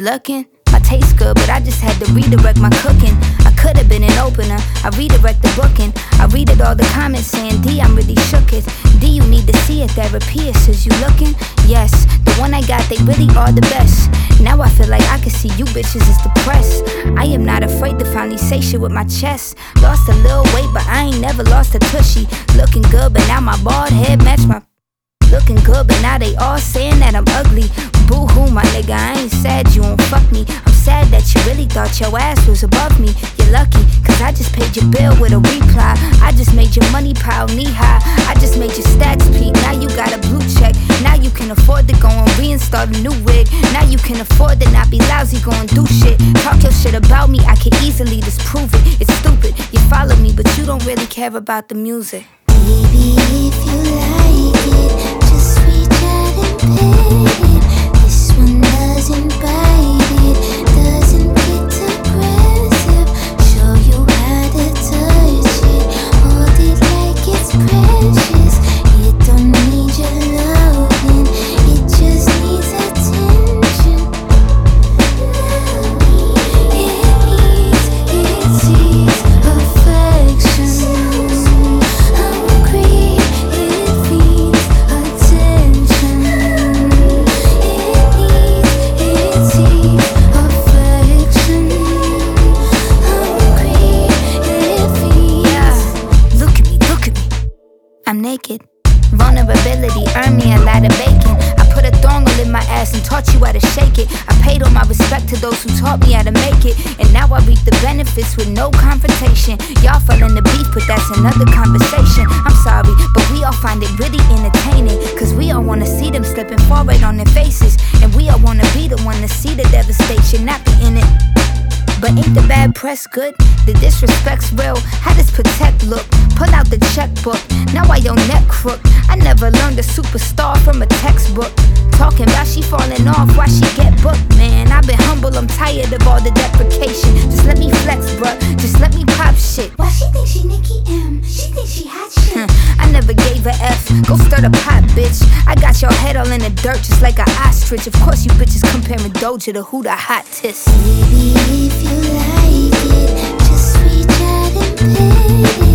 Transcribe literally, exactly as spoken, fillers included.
looking? My taste good, but I just had to redirect my cooking. I could've been an opener, I redirect the booking. I read it all the comments saying, D, I'm really shook it. D, you need to see a therapist, is you looking? Yes, the one I got, they really are the best. Now I feel like I can see you bitches is depressed. I am not afraid to finally say shit with my chest. Lost a little weight, but I ain't never lost a tushy. Looking good, but now my bald head match my... Looking good, but now they all saying that I'm ugly. Boo-hoo, my nigga, I ain't sad you won't fuck me. I'm sad that you really thought your ass was above me. You're lucky, cause I just paid your bill with a reply. I just made your money pile knee-high. I just made your stats peak, now you got a blue check. Now you can afford to go and reinstall a new wig. Now you can afford to not be lousy, go and do shit. Talk your shit about me, I can easily disprove it. It's stupid, you follow me, but you don't really care about the music. Baby, if you like it, just reach out and pet it. This one doesn't bite it, doesn't get aggressive. Show you how to touch it, hold it like it's precious. It don't need your loving, it just needs attention. It needs, it seeks affection. I'm naked. Vulnerability earned me a lot of bacon. I put a thong in my ass and taught you how to shake it. I paid all my respect to those who taught me how to make it. And now I reap the benefits with no confrontation. Y'all fell in the beef, but that's another conversation. I'm sorry, but we all find it really entertaining. Cause we all wanna see them slipping forward on their faces. And we all wanna be the one to see the devastation, not be in it. But ain't the bad press good? The disrespect's real. How does protect look? Pull out the checkbook. Now I your neck crook. I never learned a superstar from a textbook. Talking about she falling off, why she get booked, man? I've been humble, I'm tired of all the deprecation. Just let me flex, bruh. Just let me pop shit. Why she think she Nicki M? She think she hot shit. I never gave a F. Go stir the pot, bitch. I got your head all in the dirt just like an ostrich. Of course you bitches comparing Doja to who the hottest. Baby, if you like it, just reach out and pet it.